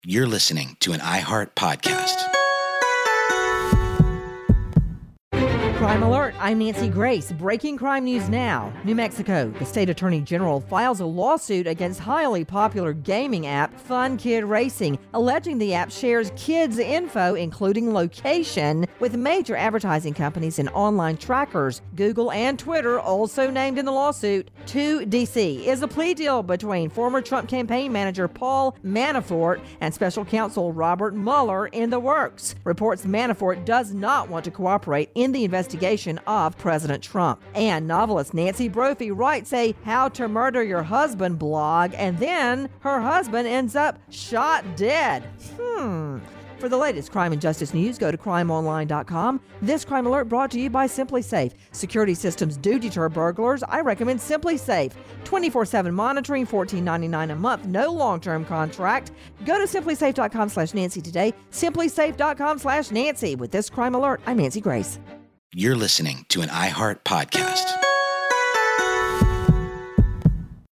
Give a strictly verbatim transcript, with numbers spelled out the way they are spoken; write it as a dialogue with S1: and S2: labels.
S1: You're listening to an iHeart podcast.
S2: Crime Alert, I'm Nancy Grace. Breaking crime news now. New Mexico, the state attorney general files a lawsuit against highly popular gaming app Fun Kid Racing, alleging the app shares kids' info, including location, with major advertising companies and online trackers. Google and Twitter also named in the lawsuit. two D C is a plea deal between former Trump campaign manager Paul Manafort and special counsel Robert Mueller in the works. Reports Manafort does not want to cooperate in the investigation of President Trump. And novelist Nancy Brophy writes a How to Murder Your Husband blog, and then her husband ends up shot dead. Hmm. For the latest crime and justice news, go to crime online dot com. This Crime Alert brought to you by SimpliSafe. Security systems do deter burglars. I recommend SimpliSafe. twenty-four seven monitoring, fourteen ninety-nine a month, no long-term contract. Go to simplysafe dot com slash Nancy today. simplysafe dot com slash Nancy. With this Crime Alert, I'm Nancy Grace.
S1: You're listening to an iHeart podcast.